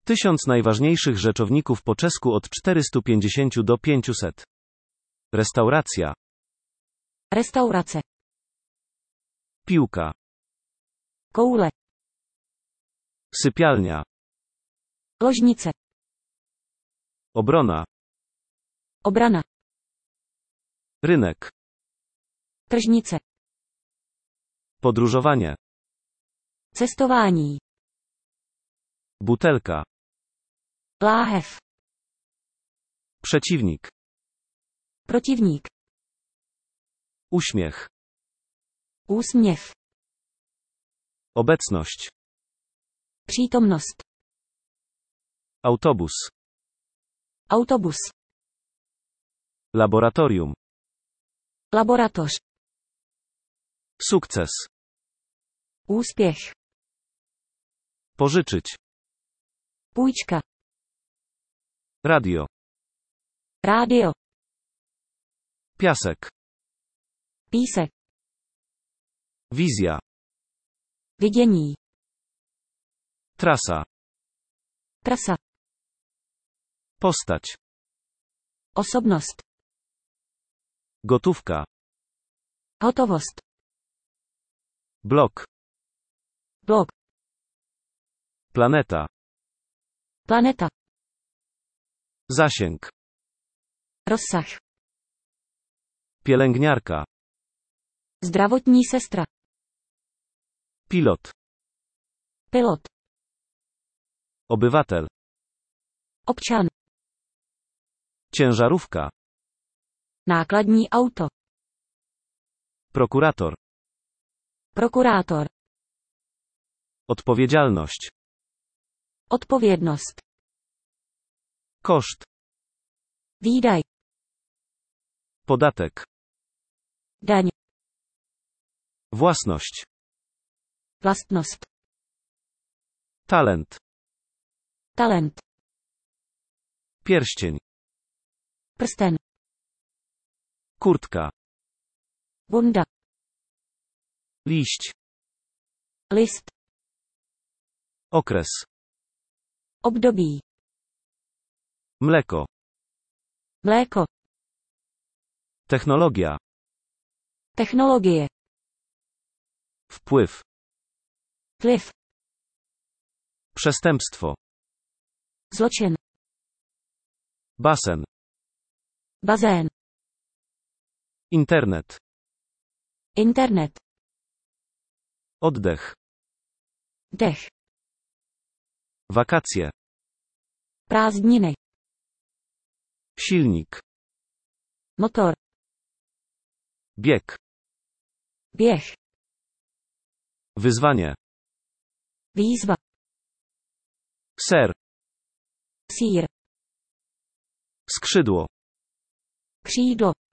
1000 najważniejszych rzeczowników po czesku od 450 do 500. Restauracja. Restaurace. Piłka. Koule. Sypialnia. Ložnice. Obrona. Obrana. Rynek. Tržnice. Podróżowanie. Cestování. Butelka. Láhev. Przeciwnik. Protivník. Uśmiech. Úsměv. Obecność. Přítomnost. Autobus. Autobus. Laboratorium. Laboratoř. Sukces. Úspěch. Pożyczyć. Půjčka. Radio. Rádio. Piasek. Písek. Wizja. Vidění. Trasa. Trasa. Postać. Osobnost. Gotówka. Hotovost. Blok. Blok. Planeta. Planeta. Zasięg. Rozsah. Pielęgniarka. Zdravotní sestra. Pilot. Pilot. Obywatel. Občan. Ciężarówka. Nákladní auto. Prokurator. Prokurátor. Odpowiedzialność. Odpovědnost. Koszt. Výdaj. Podatek. Daň. Własność. Vlastnost. Talent. Talent. Pierścień. Prsten. Kurtka. Bunda. Liść. List. Okres. Období. Mleko. Mléko. Technologia. Technologie. Wpływ. Vliv. Przestępstwo. Zločin. Basen. Bazén. Internet. Internet. Oddech. Dech. Wakacje. Prázdniny. Silnik. Motor. Bieg. Běh. Wyzwanie. Výzva. Ser. Sýr. Skrzydło. Křídlo.